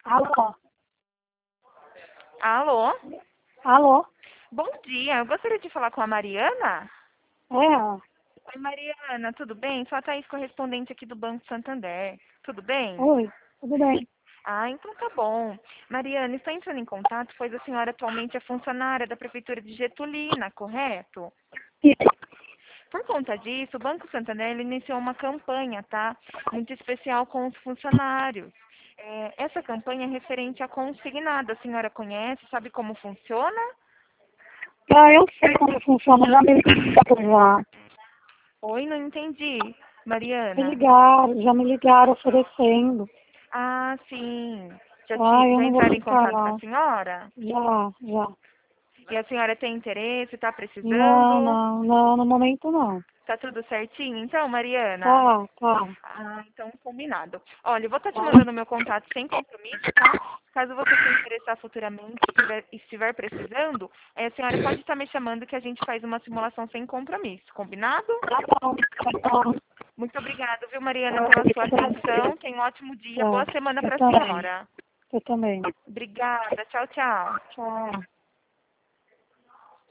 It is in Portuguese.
Alô? Alô? Alô? Bom dia, eu gostaria de falar com a Mariana. É? Oi, Mariana, tudo bem? Sou a Thaís, correspondente aqui do Banco Santander. Tudo bem? Oi, tudo bem? Ah, então tá bom. Mariana, estou entrando em contato, pois a senhora atualmente é funcionária da Prefeitura de Getulina, correto? Por conta disso, o Banco Santander ele iniciou uma campanha, tá? Muito especial com os funcionários. Essa campanha é referente a consignado. A senhora conhece, sabe como funciona? Ah, eu sei como funciona, já me ligaram já. Oi, não entendi, Me Mariana. ligaram, já me ligaram oferecendo. Ah, sim. Ah, eu Já não vou entraram em ficar contato com a não. senhora? Já. E a senhora tem interesse, está Não, precisando? não, não, no momento não. Tá tudo certinho? Então, Mariana? Tá. Ah, então combinado. Olha, eu vou estar te mandando meu contato sem compromisso, tá? Caso você se interessar futuramente e estiver precisando, a senhora pode estar me chamando que a gente faz uma simulação sem compromisso. Combinado? Tá bom. Muito obrigada, viu, Mariana, pela sua atenção. Tenha um ótimo dia. Tá. Boa semana Eu para a também. senhora. Eu também. Obrigada. Tchau, tchau. Tchau.